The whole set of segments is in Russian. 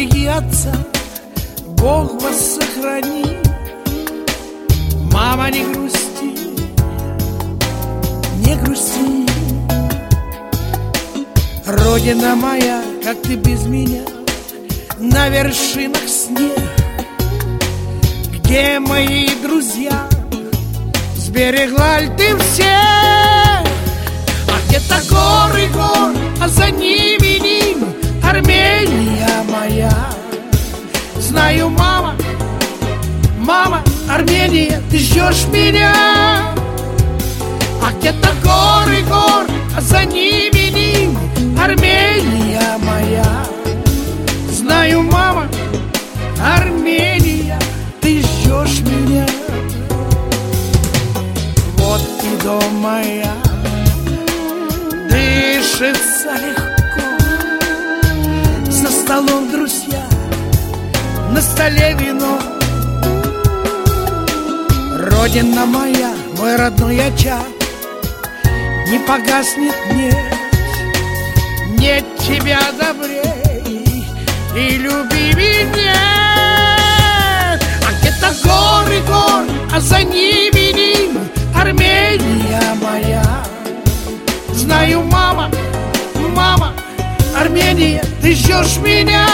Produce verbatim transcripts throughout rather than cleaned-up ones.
береги отца, Бог вас сохрани. Мама, не грусти, не грусти. Родина моя, как ты без меня, на вершинах снег. Где мои друзья? Сберегла ли ты всех? А где-то горы гор, а за ними ним Армения моя. Знаю, мама, мама, Армения, ты ждешь меня. А где-то горы гор, а за ними ним Армения моя. Знаю, мама, Армения, ты ждешь меня. Вот и дом моя, дышится легко. За столом друзья, на столе вино. Родина моя, мой родной очаг, не погаснет, нет, нет тебя добрей и любимей нет. А где-то горы гор, а за ними ним Армения моя. Знаю, мама, мама, Армения, ты ждешь меня.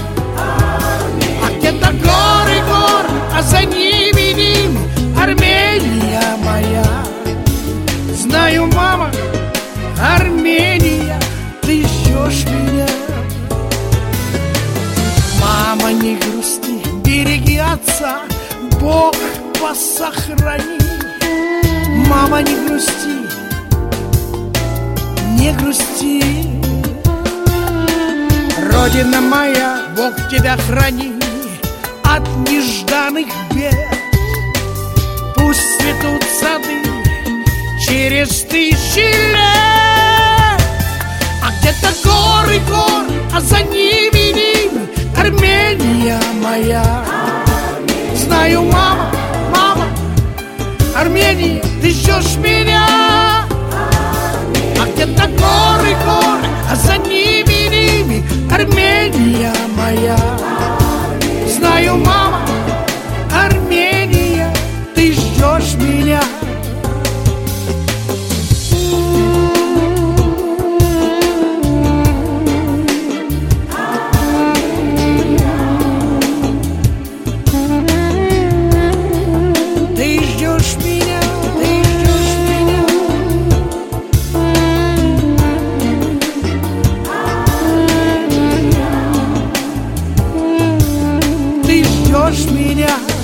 А где-то горы гор, а за ними ним Армения моя. Знаю, мама, Армения, ты ждешь меня. Мама, не грусти, береги отца, Бог вас сохрани. Мама, не грусти, не грусти. Родина моя, Бог тебя храни от нежданных бед. Пусть цветут сады через тысячи лет. А где-то горы гор, а за ними ним Армения моя. Знаю, мама, мама, Армения, ты ждешь меня. А где-то горы гор, а за ними ними Армения моя. Знаю, мама, Армения, ты ждешь меня. Ты ждешь меня, ты ждешь меня. Ты ждешь меня.